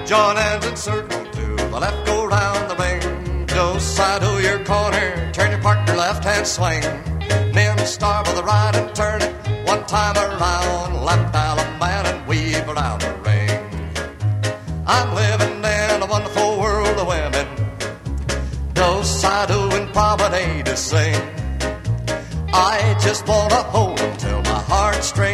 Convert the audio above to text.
Join hands and circle to the left, go round the ring. Go side to your corner, turn your partner left-hand swing. Men start with the right and turn it one time around. Lap dial a man and weave around the ring. I'm living in a wonderful world of women. Go side to and promenade to sing. I just wanna hold